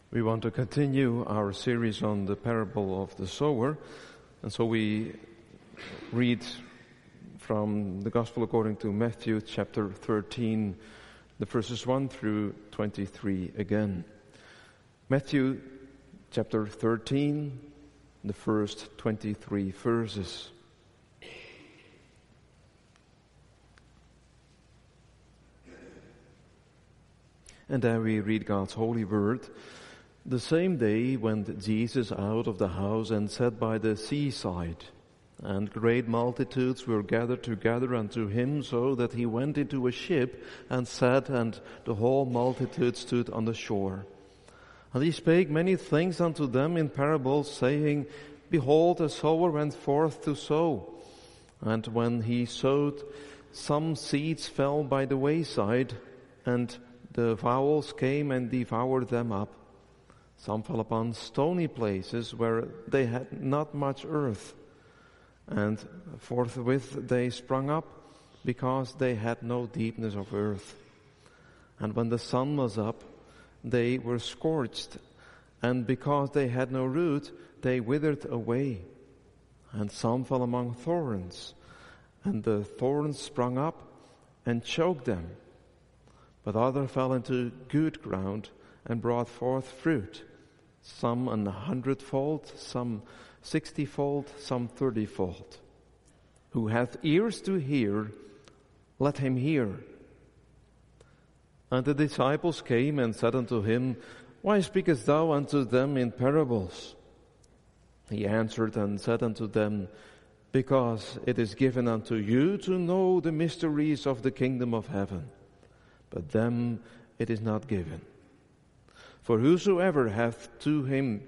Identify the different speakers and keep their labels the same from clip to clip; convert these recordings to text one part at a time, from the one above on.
Speaker 1: We want to continue our series on the parable of the sower, and so we read from the Gospel according to Matthew chapter 13, the verses 1 through 23 again. Matthew chapter 13, the first 23 verses. And then we read God's holy word. The same day went Jesus out of the house and sat by the seaside, and great multitudes were gathered together unto him, so that he went into a ship and sat, and the whole multitude stood on the shore. And he spake many things unto them in parables, saying, Behold, a sower went forth to sow. And when he sowed, some seeds fell by the wayside, and the fowls came and devoured them up. Some fell upon stony places where they had not much earth, and forthwith they sprung up, because they had no deepness of earth. And when the sun was up, they were scorched, and because they had no root, they withered away. And some fell among thorns, and the thorns sprung up and choked them. But others fell into good ground and brought forth fruit, some 100-fold, some 60-fold, some 30-fold. Who hath ears to hear, let him hear. And the disciples came and said unto him, Why speakest thou unto them in parables? He answered and said unto them, Because it is given unto you to know the mysteries of the kingdom of heaven, but them it is not given. For whosoever hath to him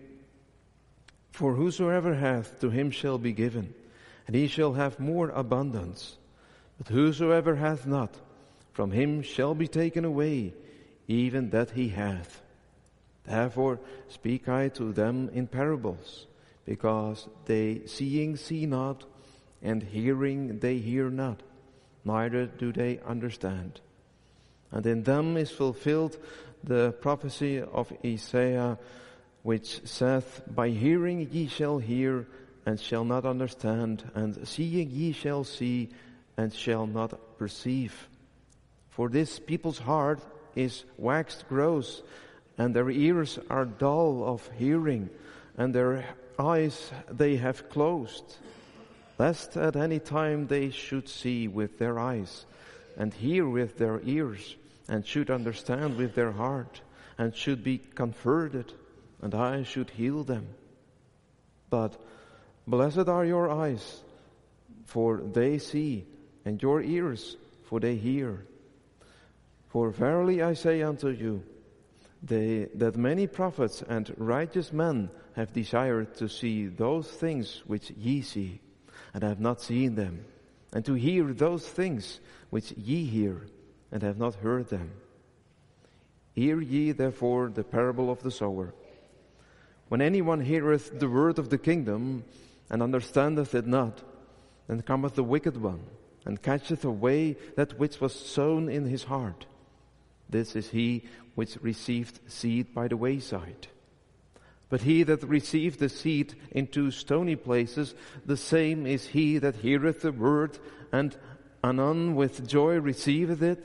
Speaker 1: shall be given, and he shall have more abundance. But whosoever hath not, from him shall be taken away, even that he hath. Therefore speak I to them in parables, because they seeing see not, and hearing they hear not, neither do they understand. And in them is fulfilled the prophecy of Isaiah, which saith, By hearing ye shall hear, and shall not understand, and seeing ye shall see, and shall not perceive. For this people's heart is waxed gross, and their ears are dull of hearing, and their eyes they have closed, lest at any time they should see with their eyes, and hear with their ears, and should understand with their heart, and should be converted, and I should heal them. But blessed are your eyes, for they see, and your ears, for they hear. For verily I say unto you, that many prophets and righteous men have desired to see those things which ye see, and have not seen them, and to hear those things which ye hear, and have not heard them. Hear ye therefore the parable of the sower. When anyone heareth the word of the kingdom, and understandeth it not, then cometh the wicked one, and catcheth away that which was sown in his heart. This is he which received seed by the wayside. But he that received the seed into stony places, the same is he that heareth the word, and anon with joy receiveth it.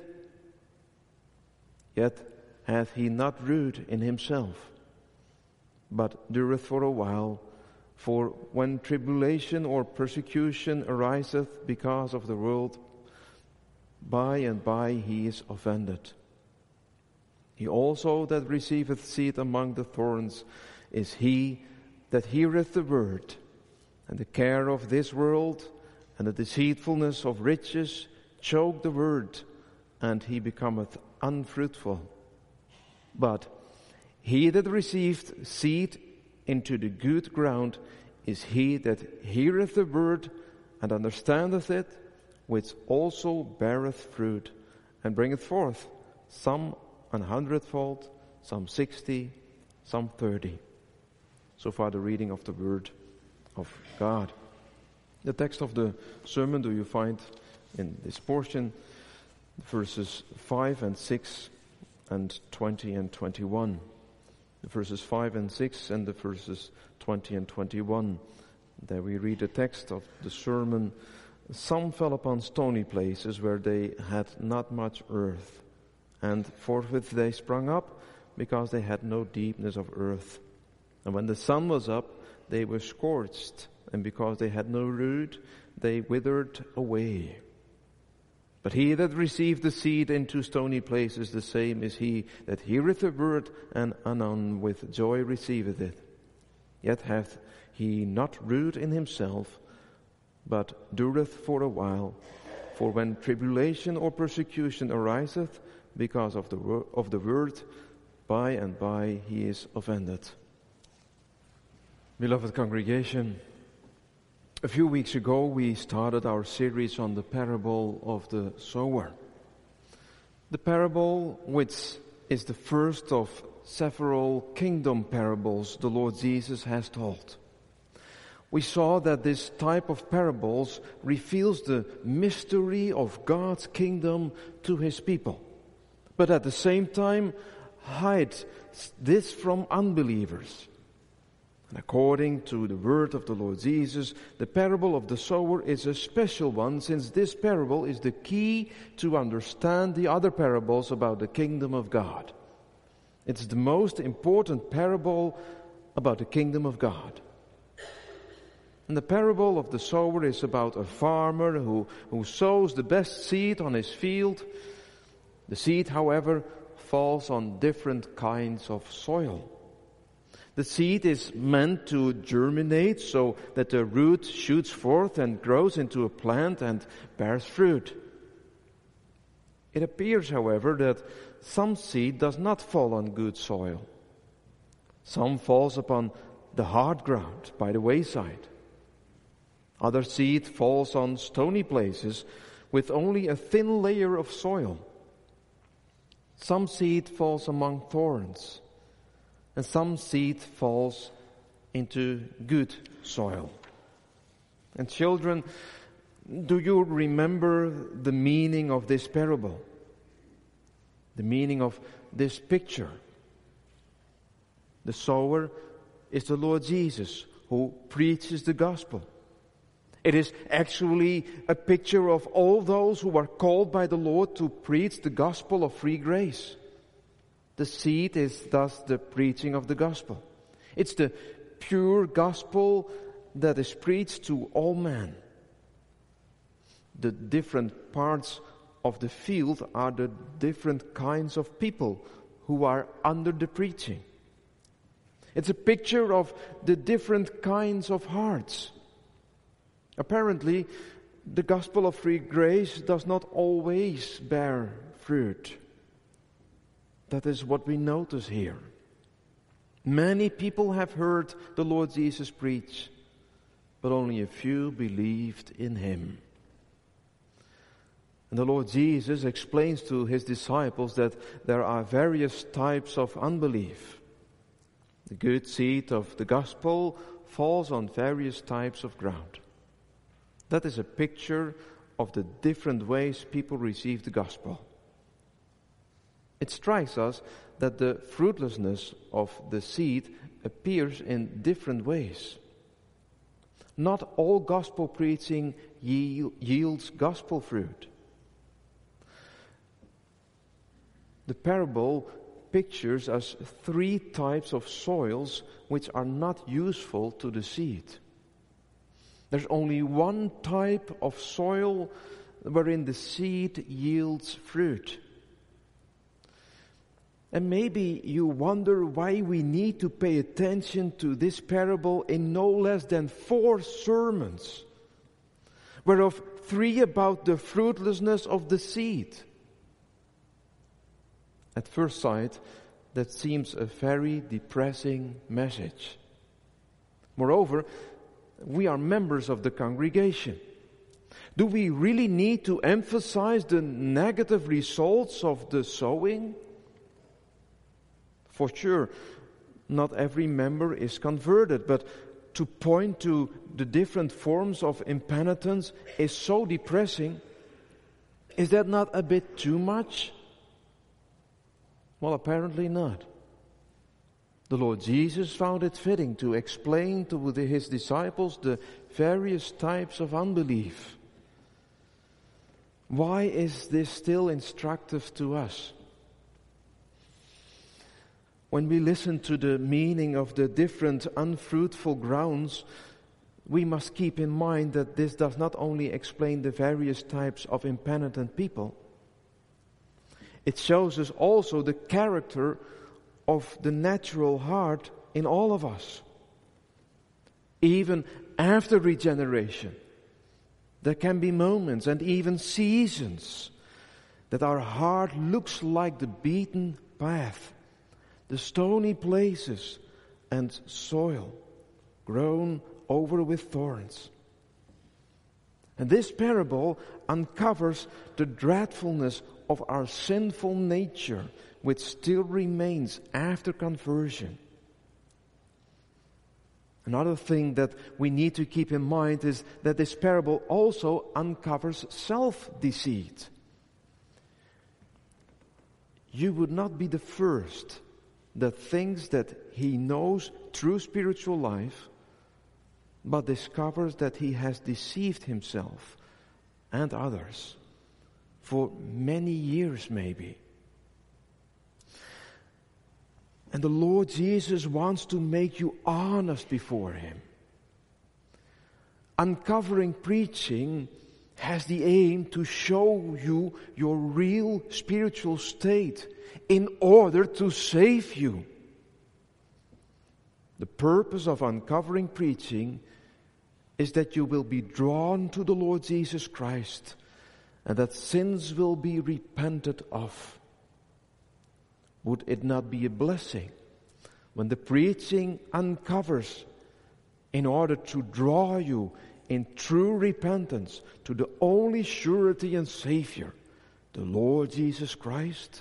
Speaker 1: Yet hath he not root in himself, but dureth for a while. For when tribulation or persecution ariseth because of the world, by and by he is offended. He also that receiveth seed among the thorns is he that heareth the word, and the care of this world and the deceitfulness of riches choke the word, and he becometh unfruitful. But he that received seed into the good ground is he that heareth the word and understandeth it, which also beareth fruit, and bringeth forth some 100-fold, some 60, some 30. So far the reading of the word of God. The text of the sermon do you find in this portion, verses 5 and 6 and 20 and 21. the verses 5 and 6 and the verses 20 and 21. There we read the text of the sermon. Some fell upon stony places where they had not much earth, and forthwith they sprung up, because they had no deepness of earth. And when the sun was up, they were scorched, and because they had no root, they withered away. But he that received the seed into stony places, the same is he that heareth the word, and anon with joy receiveth it. Yet hath he not root in himself, but dureth for a while. For when tribulation or persecution ariseth because of the word, by and by he is offended. Beloved congregation, a few weeks ago we started our series on the parable of the sower. The parable which is the first of several kingdom parables the Lord Jesus has told. We saw that this type of parables reveals the mystery of God's kingdom to His people, but at the same time hides this from unbelievers. And according to the word of the Lord Jesus, the parable of the sower is a special one, since this parable is the key to understand the other parables about the kingdom of God. It's the most important parable about the kingdom of God. And the parable of the sower is about a farmer who sows the best seed on his field. The seed, however, falls on different kinds of soil. The seed is meant to germinate so that the root shoots forth and grows into a plant and bears fruit. It appears, however, that some seed does not fall on good soil. Some falls upon the hard ground by the wayside. Other seed falls on stony places with only a thin layer of soil. Some seed falls among thorns, and some seed falls into good soil. And children, do you remember the meaning of this parable? The meaning of this picture? The sower is the Lord Jesus, who preaches the gospel. It is actually a picture of all those who are called by the Lord to preach the gospel of free grace. The seed is thus the preaching of the gospel. It's the pure gospel that is preached to all men. The different parts of the field are the different kinds of people who are under the preaching. It's a picture of the different kinds of hearts. Apparently, the gospel of free grace does not always bear fruit. That is what we notice here. Many people have heard the Lord Jesus preach, but only a few believed in Him. And the Lord Jesus explains to His disciples that there are various types of unbelief. The good seed of the gospel falls on various types of ground. That is a picture of the different ways people receive the gospel. It strikes us that the fruitlessness of the seed appears in different ways. Not all gospel preaching yields gospel fruit. The parable pictures us three types of soils which are not useful to the seed. There's only one type of soil wherein the seed yields fruit. And maybe you wonder why we need to pay attention to this parable in no less than 4 sermons, whereof 3 about the fruitlessness of the seed. At first sight, that seems a very depressing message. Moreover, we are members of the congregation. Do we really need to emphasize the negative results of the sowing? For sure, not every member is converted, but to point to the different forms of impenitence is so depressing. Is that not a bit too much? Well, apparently not. the Lord Jesus found it fitting to explain to his disciples the various types of unbelief. Why is this still instructive to us? When we listen to the meaning of the different unfruitful grounds, we must keep in mind that this does not only explain the various types of impenitent people, it shows us also the character of the natural heart in all of us. Even after regeneration, there can be moments and even seasons that our heart looks like the beaten path, the stony places and soil grown over with thorns. And this parable uncovers the dreadfulness of our sinful nature, which still remains after conversion. Another thing that we need to keep in mind is that this parable also uncovers self-deceit. You would not be the first that thinks that he knows true spiritual life, but discovers that he has deceived himself and others for many years maybe. And the Lord Jesus wants to make you honest before him. Uncovering preaching has the aim to show you your real spiritual state in order to save you. The purpose of uncovering preaching is that you will be drawn to the Lord Jesus Christ and that sins will be repented of. Would it not be a blessing when the preaching uncovers in order to draw you in true repentance to the only surety and Savior, the Lord Jesus Christ?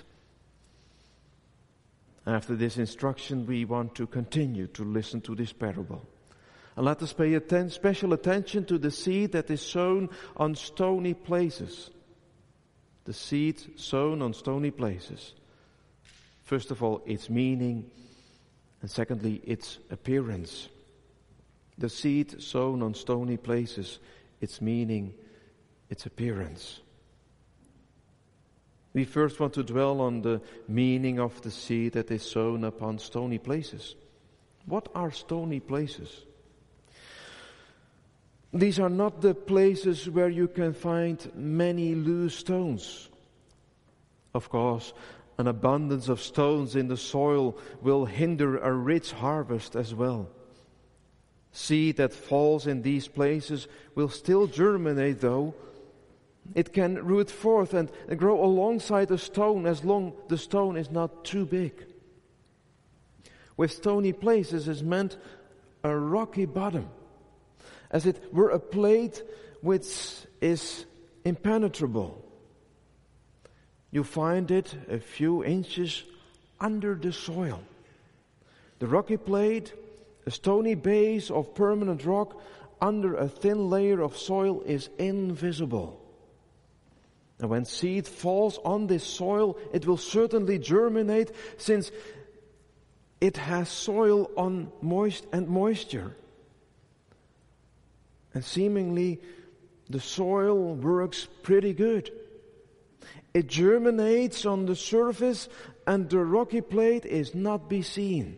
Speaker 1: After this instruction, we want to continue to listen to this parable. And let us pay special attention to the seed that is sown on stony places. The seed sown on stony places. First of all, its meaning, and secondly, its appearance. The seed sown on stony places, its meaning, its appearance. We first want to dwell on the meaning of the seed that is sown upon stony places. What are stony places? These are not the places where you can find many loose stones. Of course, an abundance of stones in the soil will hinder a rich harvest as well. Seed that falls in these places will still germinate, though. It can root forth and grow alongside a stone as long as the stone is not too big. With stony places is meant a rocky bottom, as it were a plate which is impenetrable. You find it a few inches under the soil. The rocky plate, a stony base of permanent rock under a thin layer of soil, is invisible. And when seed falls on this soil, it will certainly germinate, since it has soil on moisture. And seemingly, the soil works pretty good. It germinates on the surface, and the rocky plate is not be seen.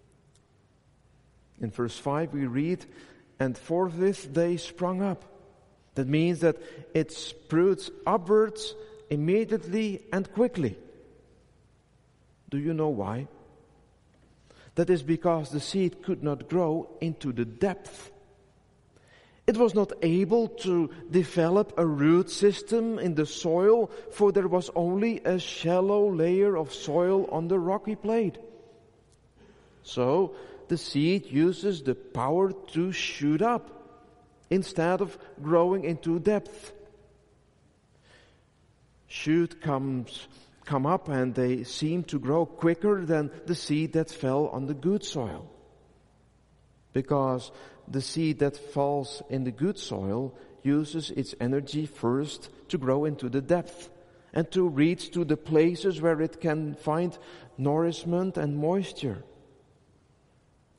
Speaker 1: In verse 5 we read, "And forthwith they sprung up." That means that it sprouts upwards immediately and quickly. Do you know why? That is because the seed could not grow into the depth. It was not able to develop a root system in the soil, for there was only a shallow layer of soil on the rocky plate. So the seed uses the power to shoot up instead of growing into depth. Shoot come up, and they seem to grow quicker than the seed that fell on the good soil. Because the seed that falls in the good soil uses its energy first to grow into the depth and to reach to the places where it can find nourishment and moisture.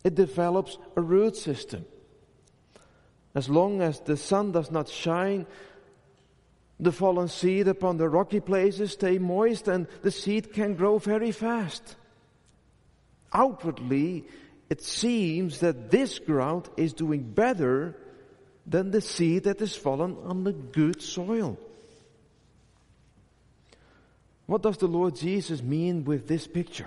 Speaker 1: It develops a root system. As long as the sun does not shine, the fallen seed upon the rocky places stay moist and the seed can grow very fast. Outwardly, it seems that this ground is doing better than the seed that is fallen on the good soil. What does the Lord Jesus mean with this picture?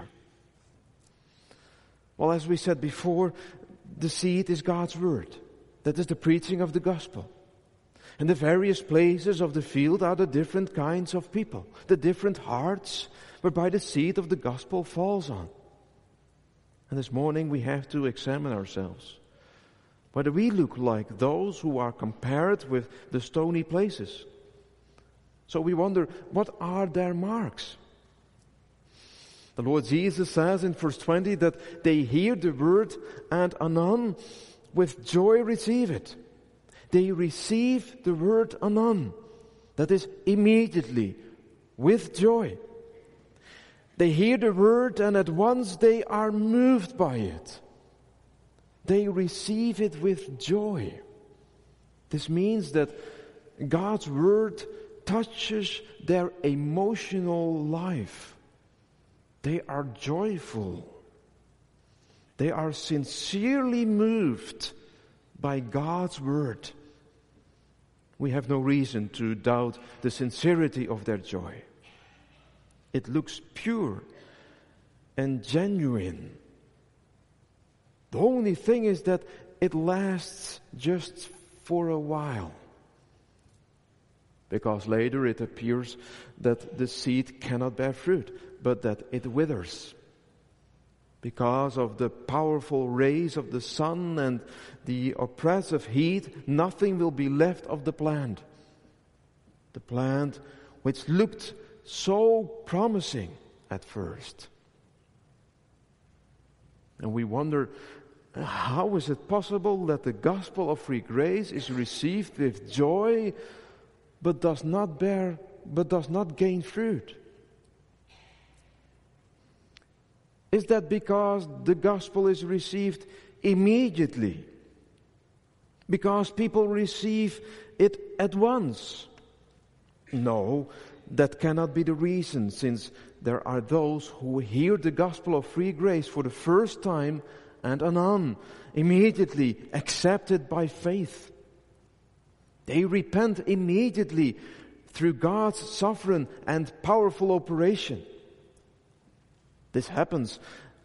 Speaker 1: Well, as we said before, the seed is God's word. That is the preaching of the gospel. And the various places of the field are the different kinds of people, the different hearts whereby the seed of the gospel falls on. And this morning we have to examine ourselves, whether we look like those who are compared with the stony places. So we wonder, what are their marks? The Lord Jesus says in verse 20 that they hear the word and anon with joy receive it. They receive the word anon, that is immediately, with joy. They hear the word and at once they are moved by it. They receive it with joy. This means that God's word touches their emotional life. They are joyful. They are sincerely moved by God's word. We have no reason to doubt the sincerity of their joy. It looks pure and genuine. The only thing is that it lasts just for a while. Because later it appears that the seed cannot bear fruit, but that it withers. Because of the powerful rays of the sun and the oppressive heat, nothing will be left of the plant. The plant which looked so promising at first. And we wonder, how is it possible that the gospel of free grace is received with joy, but does not gain fruit? Is that because the gospel is received immediately? Because people receive it at once? No, that cannot be the reason, since there are those who hear the gospel of free grace for the first time and anon, immediately accepted by faith. They repent immediately through God's sovereign and powerful operation. This happens,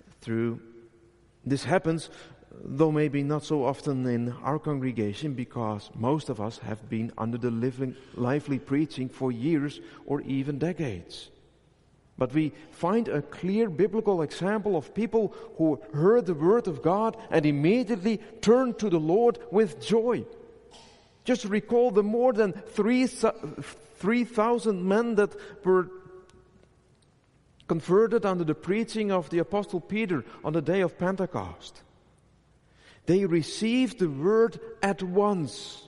Speaker 1: though maybe not so often in our congregation, because most of us have been under the lively preaching for years or even decades. But we find a clear biblical example of people who heard the word of God and immediately turned to the Lord with joy. Just recall the more than 3,000 men that were converted under the preaching of the Apostle Peter on the day of Pentecost. They received the word at once.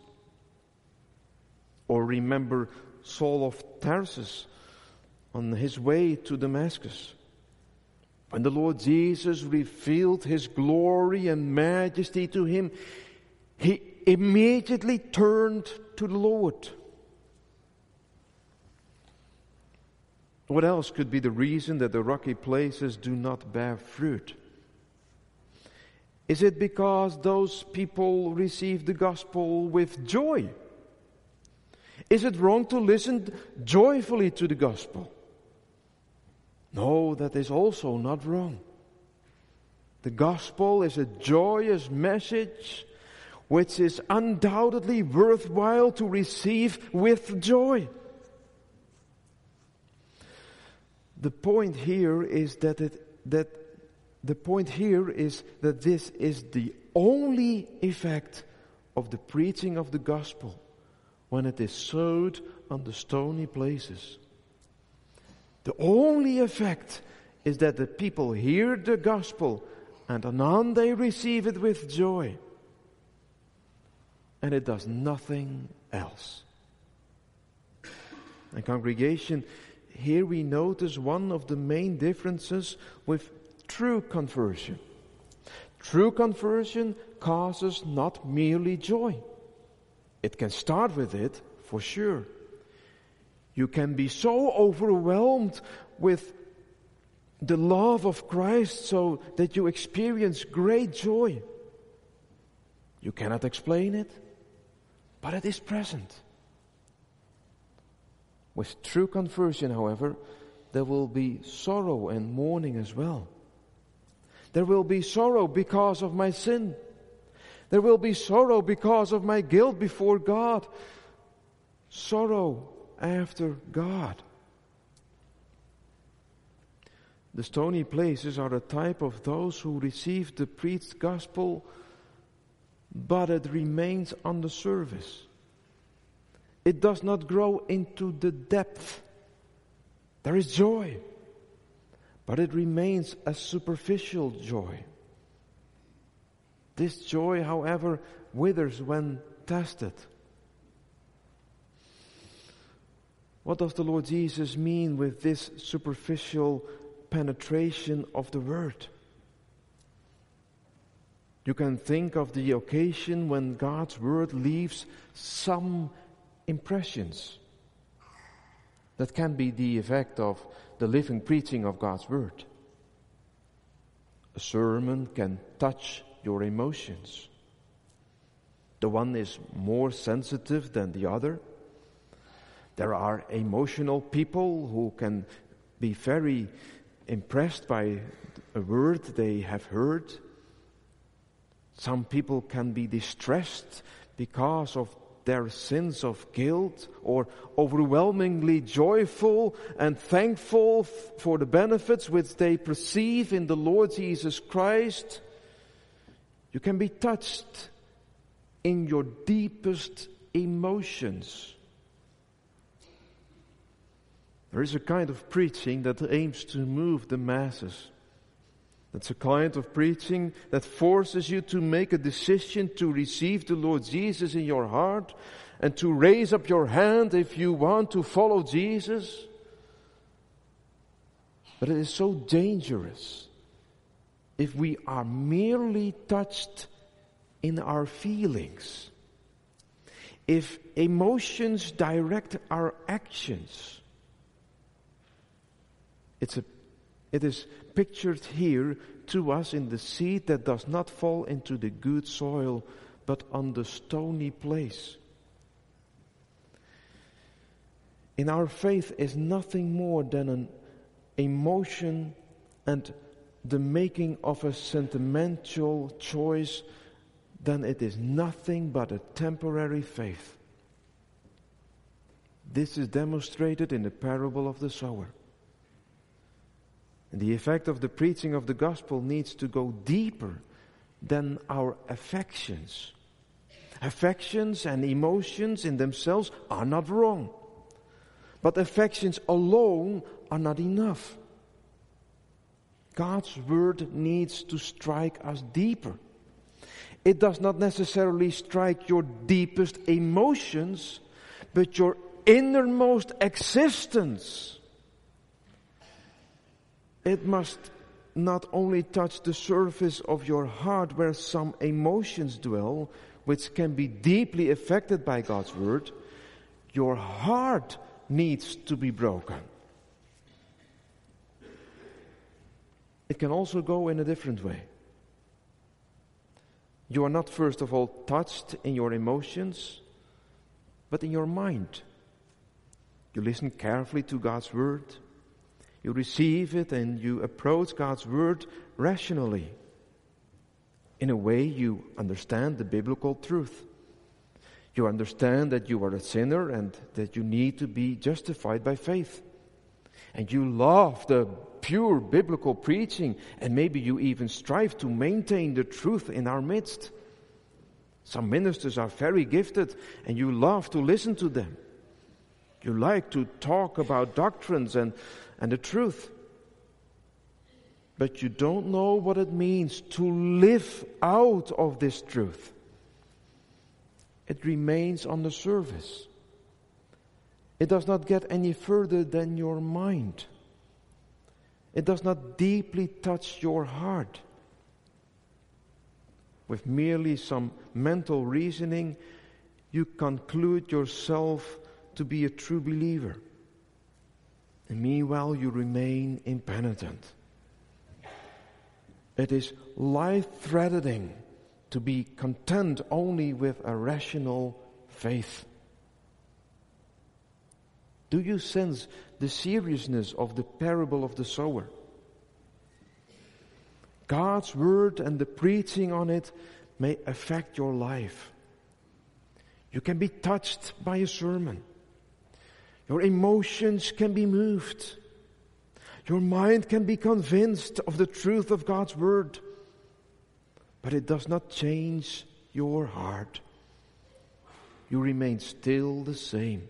Speaker 1: Or remember Saul of Tarsus on his way to Damascus. When the Lord Jesus revealed his glory and majesty to him, he immediately turned to the Lord. What else could be the reason that the rocky places do not bear fruit? Is it because those people receive the gospel with joy? Is it wrong to listen joyfully to the gospel? No, that is also not wrong. The gospel is a joyous message which is undoubtedly worthwhile to receive with joy. The point here is that this is the only effect of the preaching of the gospel when it is sowed on the stony places. The only effect is that the people hear the gospel and anon they receive it with joy. And it does nothing else. And congregation, here we notice one of the main differences with true conversion. true conversion causes not merely joy. It can start with it, for sure. You can be so overwhelmed with the love of Christ so that you experience great joy. You cannot explain it, but it is present. With true conversion, however, there will be sorrow and mourning as well. There will be sorrow because of my sin. There will be sorrow because of my guilt before God. Sorrow after God. The stony places are a type of those who receive the preached gospel, but it remains on the surface. It does not grow into the depth. There is joy, but it remains a superficial joy. This joy, however, withers when tested. What does the Lord Jesus mean with this superficial penetration of the Word? You can think of the occasion when God's Word leaves some impressions. That can be the effect of the living preaching of God's Word. A sermon can touch your emotions. The one is more sensitive than the other. There are emotional people who can be very impressed by a word they have heard. Some people can be distressed because of their sins of guilt, or overwhelmingly joyful and thankful for the benefits which they perceive in the Lord Jesus Christ. You can be touched in your deepest emotions. There is a kind of preaching that aims to move the masses. That's a kind of preaching that forces you to make a decision to receive the Lord Jesus in your heart and to raise up your hand if you want to follow Jesus. But it is so dangerous if we are merely touched in our feelings, if emotions direct our actions. It is pictured here to us in the seed that does not fall into the good soil, but on the stony place. In our faith is nothing more than an emotion and the making of a sentimental choice, then it is nothing but a temporary faith. This is demonstrated in the parable of the sower. And the effect of the preaching of the gospel needs to go deeper than our affections. Affections and emotions in themselves are not wrong. But affections alone are not enough. God's word needs to strike us deeper. It does not necessarily strike your deepest emotions, but your innermost existence. It must not only touch the surface of your heart where some emotions dwell, which can be deeply affected by God's word. Your heart needs to be broken. It can also go in a different way. You are not first of all touched in your emotions, but in your mind. You listen carefully to God's word. You receive it and you approach God's word rationally. In a way, you understand the biblical truth. You understand that you are a sinner and that you need to be justified by faith. And you love the pure biblical preaching, and maybe you even strive to maintain the truth in our midst. Some ministers are very gifted and you love to listen to them. You like to talk about doctrines and the truth. But you don't know what it means to live out of this truth. It remains on the surface. It does not get any further than your mind. It does not deeply touch your heart. with merely some mental reasoning, you conclude yourself to be a true believer. And meanwhile, you remain impenitent. It is life-threatening to be content only with a rational faith. Do you sense the seriousness of the parable of the sower? God's word and the preaching on it may affect your life. You can be touched by a sermon. Your emotions can be moved. Your mind can be convinced of the truth of God's word. But it does not change your heart. You remain still the same.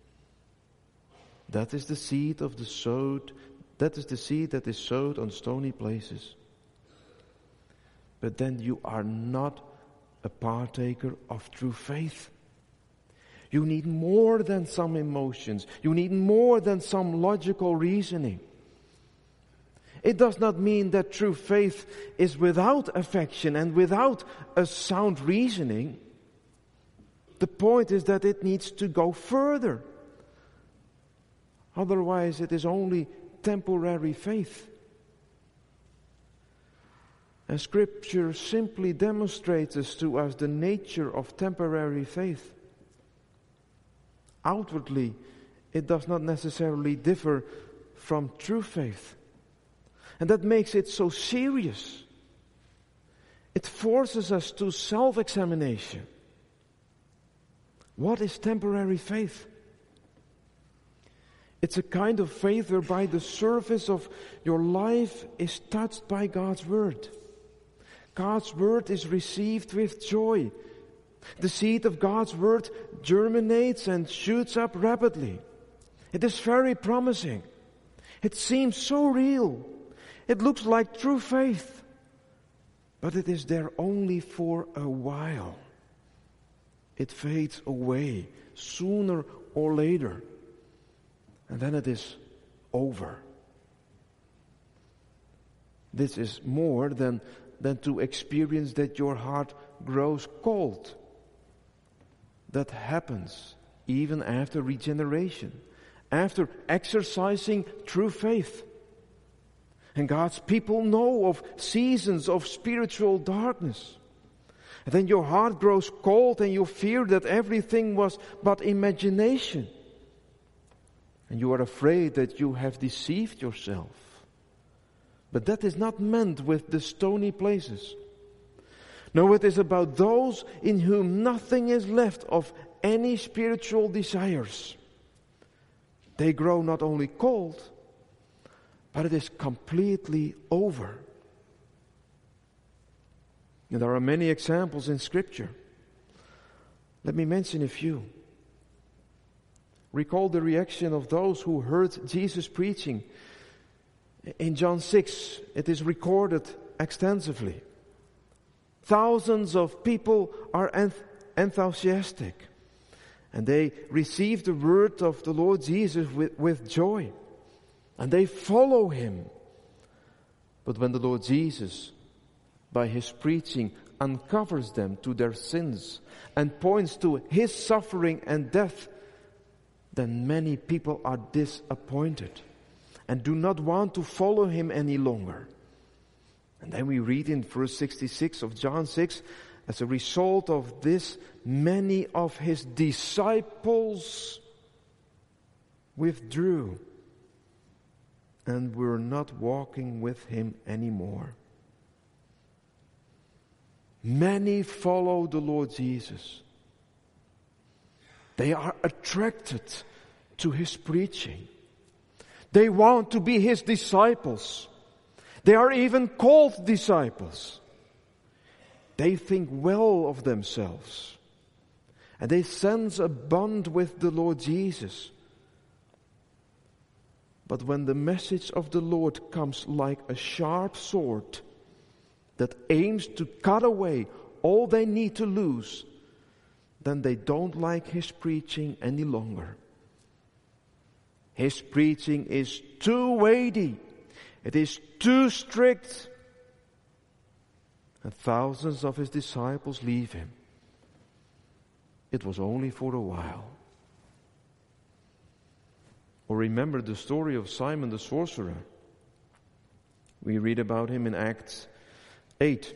Speaker 1: That is the seed of the sowed. That is the seed that is sowed on stony places. But then you are not a partaker of true faith. You need more than some emotions. You need more than some logical reasoning. It does not mean that true faith is without affection and without a sound reasoning. The point is that it needs to go further. Otherwise, it is only temporary faith. And Scripture simply demonstrates to us the nature of temporary faith. Outwardly, it does not necessarily differ from true faith. And that makes it so serious. It forces us to self-examination. What is temporary faith? It's a kind of faith whereby the surface of your life is touched by God's word. God's word is received with joy. The seed of God's word germinates and shoots up rapidly. It is very promising. It seems so real. It looks like true faith. But it is there only for a while. It fades away sooner or later. And then it is over. This is more than to experience that your heart grows cold. That happens even after regeneration, after exercising true faith. And God's people know of seasons of spiritual darkness. And then your heart grows cold and you fear that everything was but imagination. And you are afraid that you have deceived yourself. But that is not meant with the stony places. No, it is about those in whom nothing is left of any spiritual desires. They grow not only cold, but it is completely over. And there are many examples in Scripture. Let me mention a few. Recall the reaction of those who heard Jesus preaching. In John 6, it is recorded extensively. Thousands of people are enthusiastic. And they receive the word of the Lord Jesus with joy. And they follow Him. But when the Lord Jesus, by His preaching, uncovers them to their sins and points to His suffering and death, then many people are disappointed and do not want to follow Him any longer. And then we read in verse 66 of John 6, as a result of this, many of His disciples withdrew and were not walking with Him anymore. Many follow the Lord Jesus. They are attracted to His preaching. They want to be His disciples. They are even called disciples. They think well of themselves. And they sense a bond with the Lord Jesus. But when the message of the Lord comes like a sharp sword that aims to cut away all they need to lose, then they don't like His preaching any longer. His preaching is too weighty. It is too strict. and thousands of his disciples leave him. It was only for a while. Or remember the story of Simon the sorcerer. We read about him in Acts 8.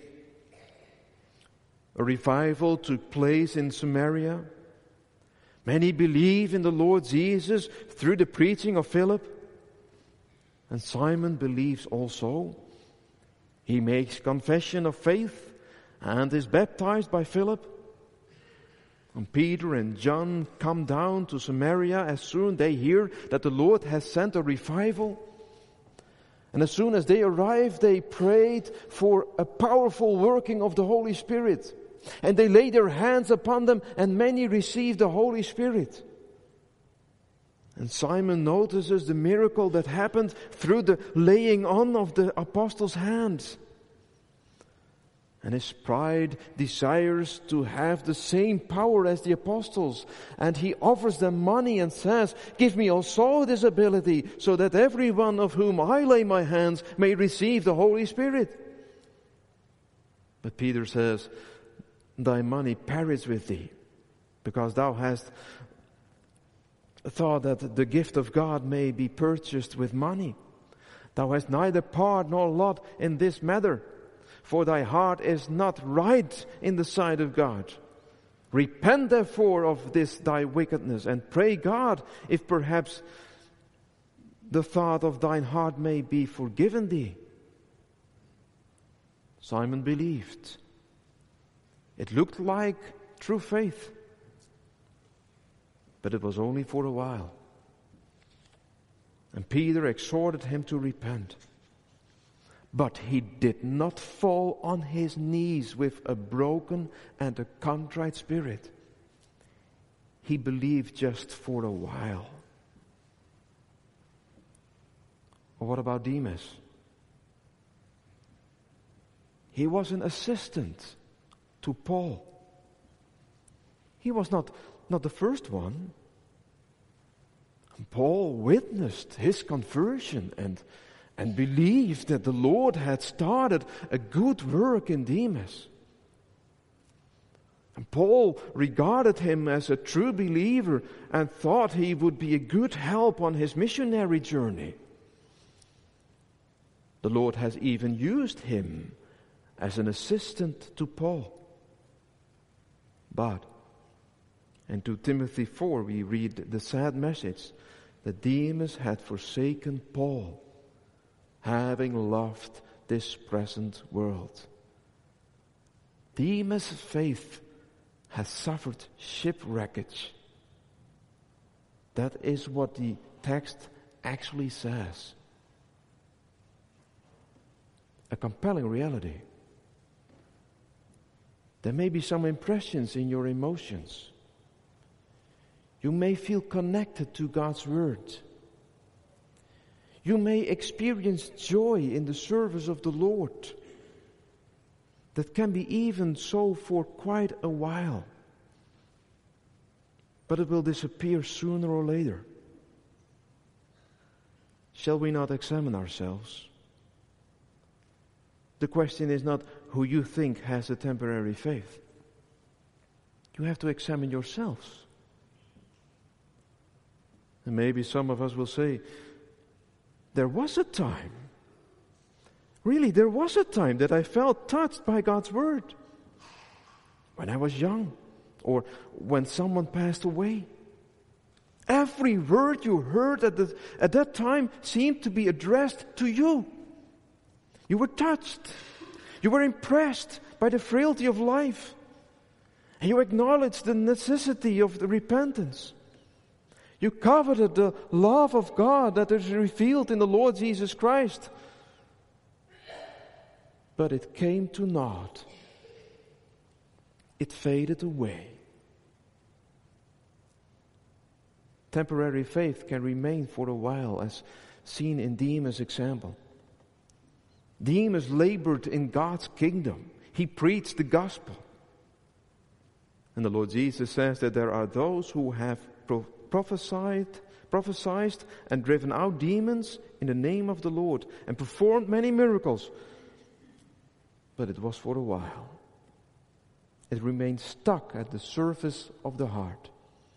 Speaker 1: A revival took place in Samaria. Many believe in the Lord Jesus through the preaching of Philip. And Simon believes also. He makes confession of faith and is baptized by Philip. And Peter and John come down to Samaria as soon as they hear that the Lord has sent a revival. And as soon as they arrived, they prayed for a powerful working of the Holy Spirit. And they laid their hands upon them, and many received the Holy Spirit. And Simon notices the miracle that happened through the laying on of the apostles' hands. And his pride desires to have the same power as the apostles. And he offers them money and says, "Give me also this ability, so that everyone of whom I lay my hands may receive the Holy Spirit." But Peter says, "Thy money perish with thee, because thou hast thought that the gift of God may be purchased with money. Thou hast neither part nor lot in this matter. For thy heart is not right in the sight of God. Repent therefore of this thy wickedness, and pray God, if perhaps the thought of thine heart may be forgiven thee." Simon believed. It looked like true faith, but it was only for a while. And Peter exhorted him to repent. But he did not fall on his knees with a broken and a contrite spirit. He believed just for a while. Or what about Demas? He was an assistant to Paul. He was not the first one. Paul witnessed his conversion and believed that the Lord had started a good work in Demas. And Paul regarded him as a true believer and thought he would be a good help on his missionary journey. The Lord has even used him as an assistant to Paul. But in 2 Timothy 4 we read the sad message that Demas had forsaken Paul, having loved this present world. Demas' faith has suffered shipwreckage. That is what the text actually says. A compelling reality. There may be some impressions in your emotions. You may feel connected to God's Word. You may experience joy in the service of the Lord. That can be even so for quite a while. But it will disappear sooner or later. Shall we not examine ourselves? The question is not who you think has a temporary faith. You have to examine yourselves. And maybe some of us will say, there was a time. Really, there was a time that I felt touched by God's Word. When I was young, or when someone passed away. Every word you heard at that time seemed to be addressed to you. You were touched. You were impressed by the frailty of life. And you acknowledged the necessity of the repentance. You coveted the love of God that is revealed in the Lord Jesus Christ. But it came to naught. It faded away. Temporary faith can remain for a while, as seen in Demas' example. Demas labored in God's kingdom. He preached the gospel. And the Lord Jesus says that there are those who have prophesied and driven out demons in the name of the Lord and performed many miracles. but it was for a while. It remained stuck at the surface of the heart.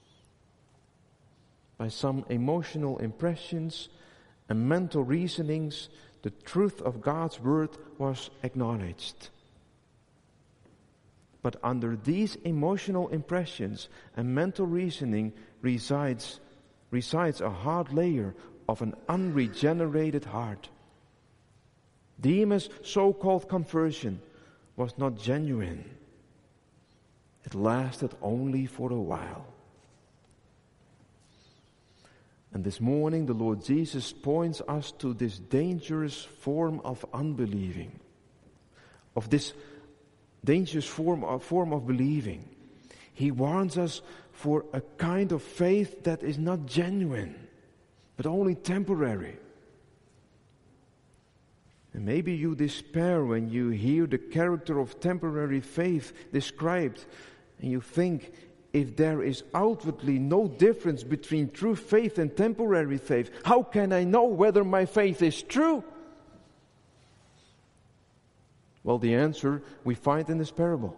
Speaker 1: By some emotional impressions and mental reasonings, the truth of God's word was acknowledged. But under these emotional impressions and mental reasoning resides a hard layer of an unregenerated heart. Demas' so-called conversion was not genuine. It lasted only for a while. And this morning the Lord Jesus points us to this dangerous form of unbelieving, of this dangerous form of believing. He warns us for a kind of faith that is not genuine, but only temporary. And maybe you despair when you hear the character of temporary faith described, and you think, if there is outwardly no difference between true faith and temporary faith, how can I know whether my faith is true? Well, the answer we find in this parable.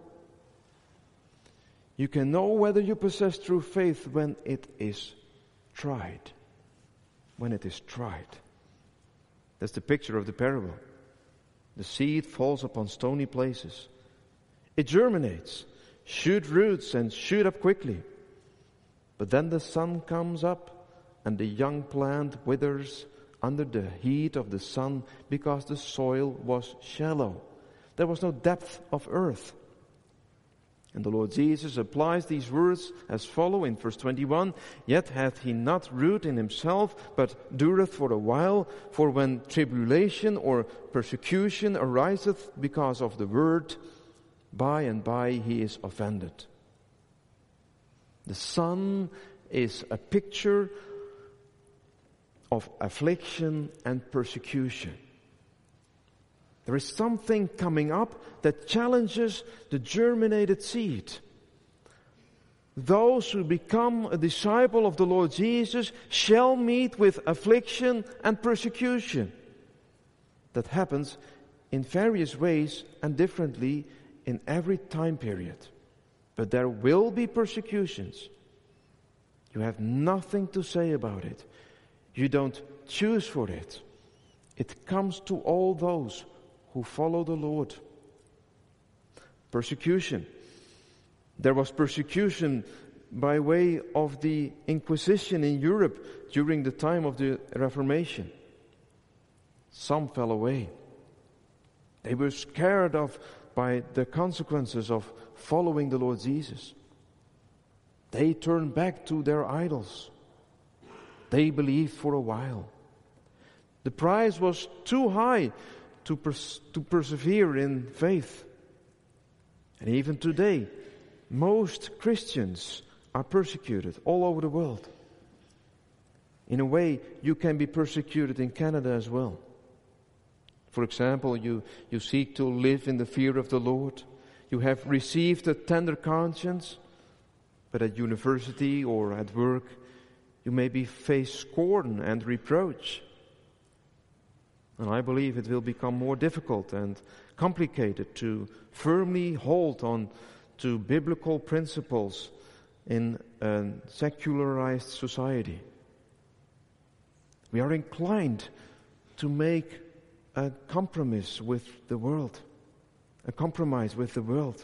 Speaker 1: You can know whether you possess true faith when it is tried. When it is tried. That's the picture of the parable. The seed falls upon stony places. It germinates, shoots roots and shoots up quickly. But then the sun comes up and the young plant withers under the heat of the sun because the soil was shallow. There was no depth of earth. And the Lord Jesus applies these words as follow in verse 21. Yet hath he not root in himself, but dureth for a while. For when tribulation or persecution ariseth because of the word, by and by he is offended. The sun is a picture of affliction and persecution. There is something coming up that challenges the germinated seed. Those who become a disciple of the Lord Jesus shall meet with affliction and persecution. That happens in various ways and differently in every time period. But there will be persecutions. You have nothing to say about it. You don't choose for it. It comes to all those who follow the Lord. Persecution. There was persecution by way of the Inquisition in Europe during the time of the Reformation. Some fell away. They were scared by the consequences of following the Lord Jesus. They turned back to their idols. They believed for a while. The price was too high to persevere in faith. And even today, most Christians are persecuted all over the world. In a way, you can be persecuted in Canada as well. For example, you seek to live in the fear of the Lord. You have received a tender conscience, but at university or at work, you maybe face scorn and reproach. And I believe it will become more difficult and complicated to firmly hold on to biblical principles in a secularized society. We are inclined to make a compromise with the world. A compromise with the world.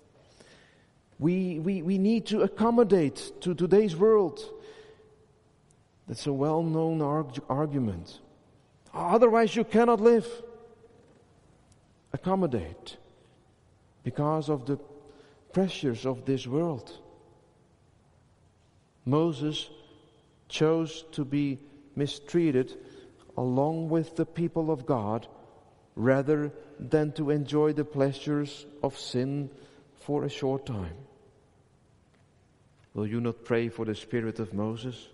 Speaker 1: We need to accommodate to today's world. That's a well-known argument. Otherwise you cannot live. Accommodate. Because of the pressures of this world. Moses chose to be mistreated along with the people of God rather than to enjoy the pleasures of sin for a short time. Will you not pray for the spirit of Moses?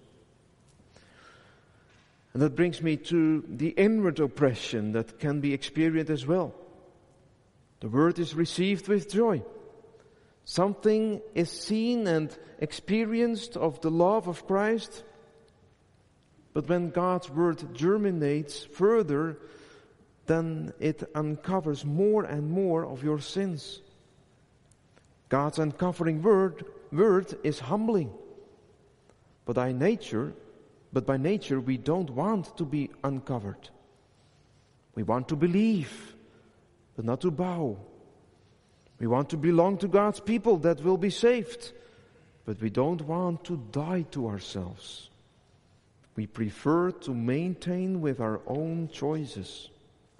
Speaker 1: And that brings me to the inward oppression that can be experienced as well. The word is received with joy. Something is seen and experienced of the love of Christ. But when God's word germinates further, then it uncovers more and more of your sins. God's uncovering word is humbling. But by nature, we don't want to be uncovered. We want to believe, but not to bow. We want to belong to God's people that will be saved, but we don't want to die to ourselves. We prefer to maintain with our own choices.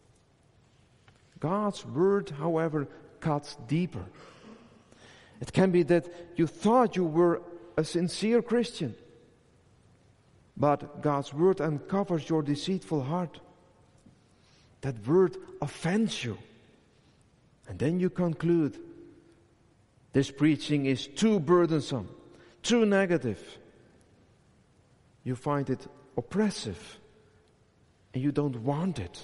Speaker 1: God's word, however, cuts deeper. It can be that you thought you were a sincere Christian, but God's word uncovers your deceitful heart. That word offends you. And then you conclude, this preaching is too burdensome, too negative. You find it oppressive, and you don't want it.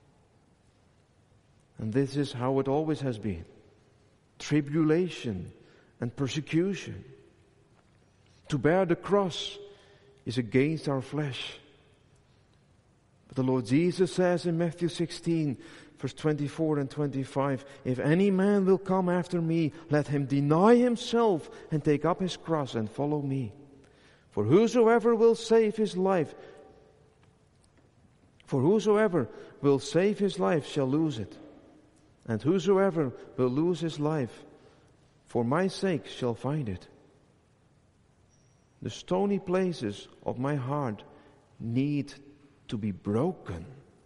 Speaker 1: And this is how it always has been. Tribulation and persecution. To bear the cross is against our flesh. But the Lord Jesus says in Matthew 16, verse 24 and 25, if any man will come after me, let him deny himself and take up his cross and follow me. For whosoever will save his life shall lose it. And whosoever will lose his life for my sake shall find it. The stony places of my heart need to be broken.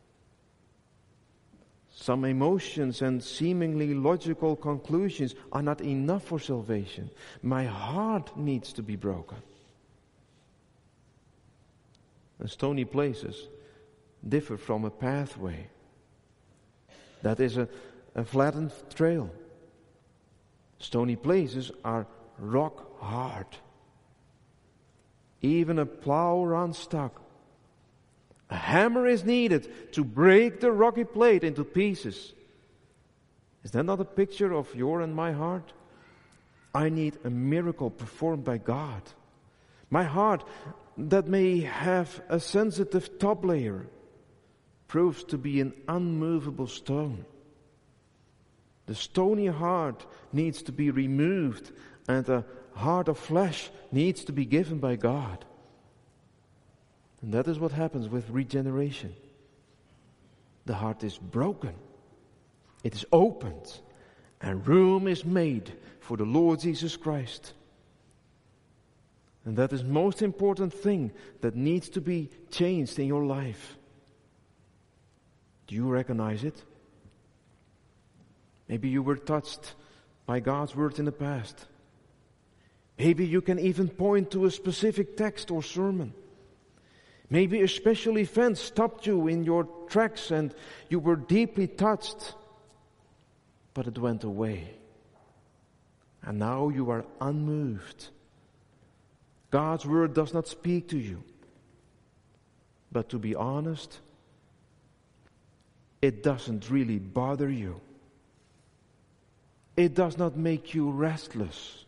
Speaker 1: Some emotions and seemingly logical conclusions are not enough for salvation. My heart needs to be broken. And stony places differ from a pathway. That is a flattened trail. Stony places are rock hard. Even a plow runs stuck. A hammer is needed to break the rocky plate into pieces. Is that not a picture of your and my heart? I need a miracle performed by God. My heart, that may have a sensitive top layer, proves to be an unmovable stone. The stony heart needs to be removed, and a heart of flesh needs to be given by God. And that is what happens with regeneration. The heart is broken. It is opened. And room is made for the Lord Jesus Christ. And that is the most important thing that needs to be changed in your life. Do you recognize it? Maybe you were touched by God's word in the past. Maybe you can even point to a specific text or sermon. Maybe a special event stopped you in your tracks and you were deeply touched, but it went away. And now you are unmoved. God's word does not speak to you. But to be honest, it doesn't really bother you. It does not make you restless.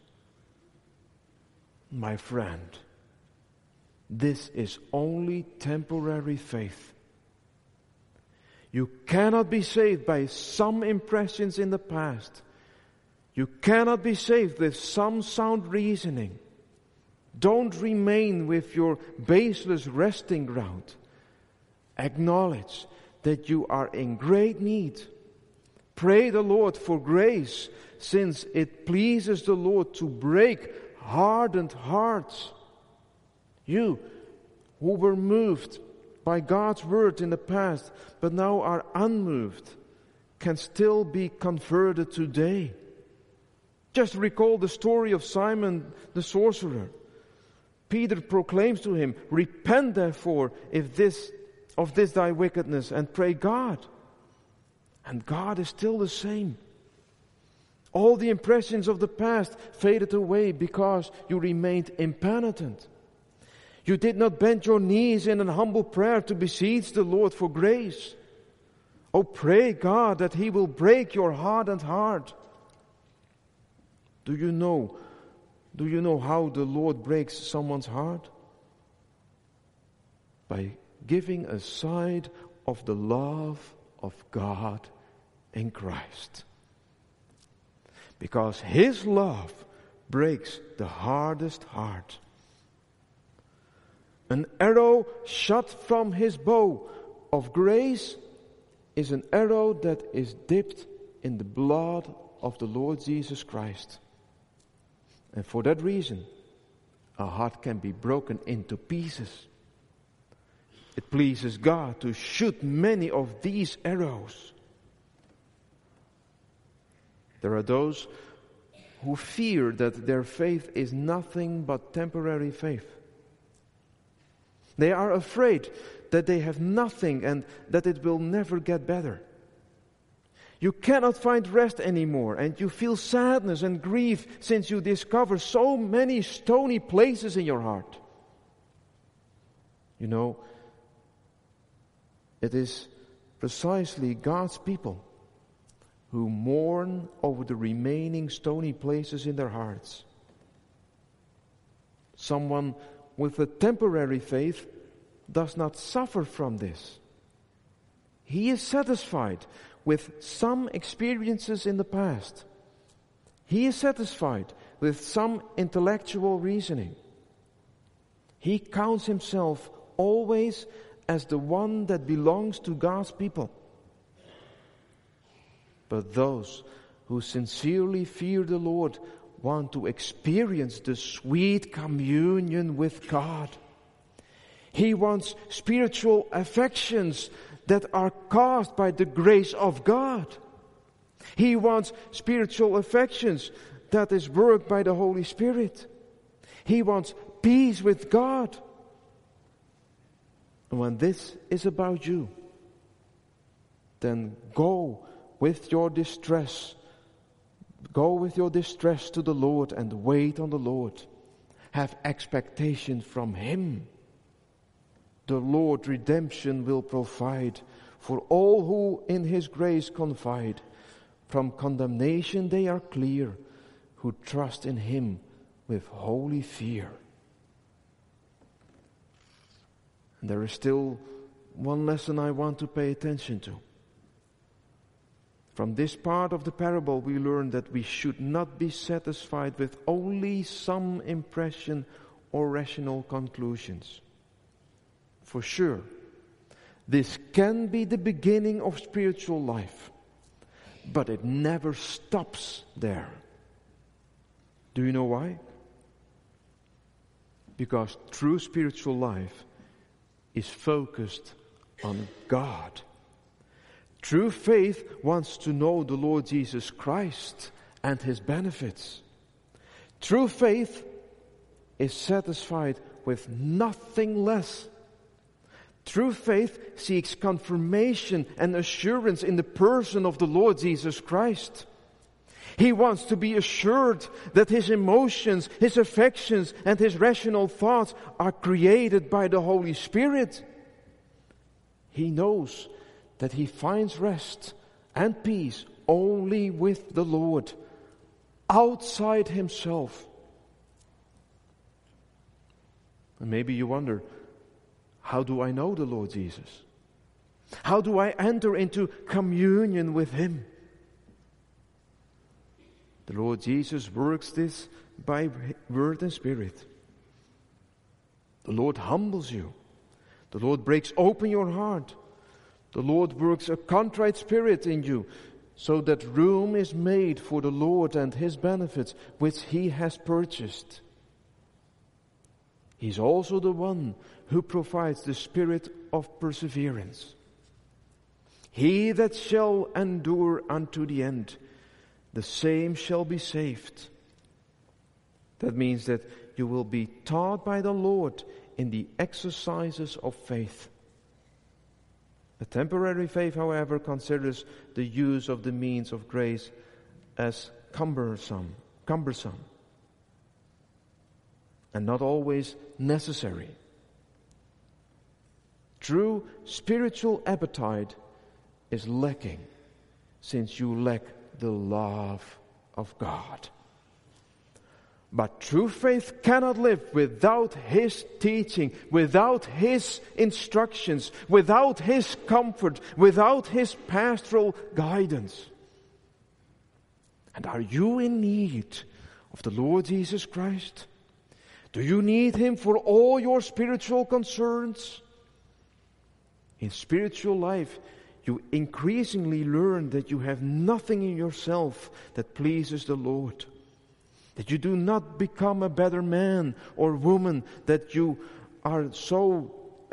Speaker 1: My friend, this is only temporary faith. You cannot be saved by some impressions in the past. You cannot be saved with some sound reasoning. Don't remain with your baseless resting ground. Acknowledge that you are in great need. Pray the Lord for grace, since it pleases the Lord to break hardened hearts. You who were moved by God's word in the past, but now are unmoved, can still be converted today. Just recall the story of Simon the sorcerer. Peter proclaims to him, repent therefore of this thy wickedness, and pray God. And God is still the same. All the impressions of the past faded away because you remained impenitent. You did not bend your knees in an humble prayer to beseech the Lord for grace. Oh, pray God that He will break your hardened heart. Do you know how the Lord breaks someone's heart? By giving a side of the love of God in Christ. Because His love breaks the hardest heart. An arrow shot from His bow of grace is an arrow that is dipped in the blood of the Lord Jesus Christ. And for that reason, a heart can be broken into pieces. It pleases God to shoot many of these arrows. There are those who fear that their faith is nothing but temporary faith. They are afraid that they have nothing and that it will never get better. You cannot find rest anymore, and you feel sadness and grief since you discover so many stony places in your heart. You know, it is precisely God's people who mourn over the remaining stony places in their hearts. Someone with a temporary faith does not suffer from this. He is satisfied with some experiences in the past. He is satisfied with some intellectual reasoning. He counts himself always as the one that belongs to God's people. But those who sincerely fear the Lord want to experience the sweet communion with God. He wants spiritual affections that are caused by the grace of God. He wants spiritual affections that is worked by the Holy Spirit. He wants peace with God. And when this is about you, then go with your distress. Go with your distress to the Lord and wait on the Lord. Have expectation from Him. The Lord redemption will provide for all who in His grace confide. From condemnation they are clear, who trust in Him with holy fear. And there is still one lesson I want to pay attention to. From this part of the parable we learn that we should not be satisfied with only some impression or rational conclusions. For sure, this can be the beginning of spiritual life, but it never stops there. Do you know why? Because true spiritual life is focused on God. True faith wants to know the Lord Jesus Christ and His benefits. True faith is satisfied with nothing less. True faith seeks confirmation and assurance in the person of the Lord Jesus Christ. He wants to be assured that his emotions, his affections, and his rational thoughts are created by the Holy Spirit. He knows that he finds rest and peace only with the Lord, outside himself. And maybe you wonder, how do I know the Lord Jesus? How do I enter into communion with Him? The Lord Jesus works this by word and spirit. The Lord humbles you. The Lord breaks open your heart. The Lord works a contrite spirit in you, so that room is made for the Lord and His benefits, which He has purchased. He's also the one who provides the spirit of perseverance. He that shall endure unto the end, the same shall be saved. That means that you will be taught by the Lord in the exercises of faith. A temporary faith, however, considers the use of the means of grace as cumbersome, and not always necessary. True spiritual appetite is lacking, since you lack the love of God. But true faith cannot live without His teaching, without His instructions, without His comfort, without His pastoral guidance. And are you in need of the Lord Jesus Christ? Do you need Him for all your spiritual concerns? In spiritual life, you increasingly learn that you have nothing in yourself that pleases the Lord. That you do not become a better man or woman, that you are so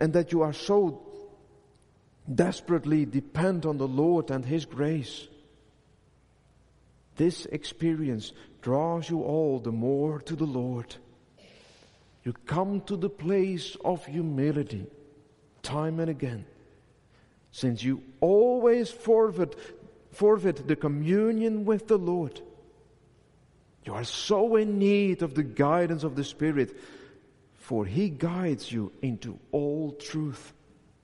Speaker 1: desperately depend on the Lord and His grace. This experience draws you all the more to the Lord. You come to the place of humility time and again, since you always forfeit the communion with the Lord. You are so in need of the guidance of the Spirit, for He guides you into all truth.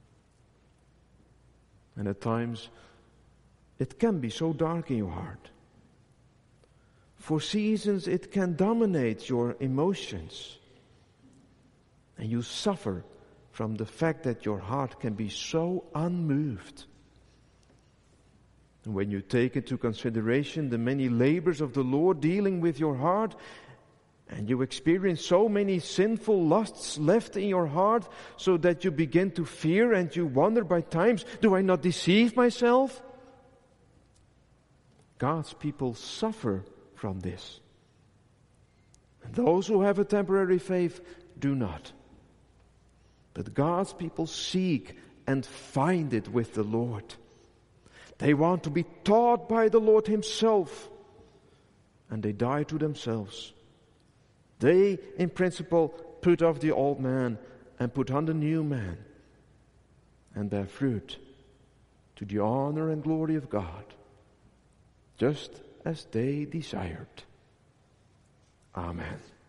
Speaker 1: And at times, it can be so dark in your heart. For seasons, it can dominate your emotions. And you suffer from the fact that your heart can be so unmoved. And when you take into consideration the many labors of the Lord dealing with your heart, and you experience so many sinful lusts left in your heart, so that you begin to fear and you wonder by times, do I not deceive myself? God's people suffer from this. And those who have a temporary faith do not. But God's people seek and find it with the Lord. They want to be taught by the Lord Himself. And they die to themselves. They, in principle, put off the old man and put on the new man. And bear fruit to the honor and glory of God. Just as they desired. Amen.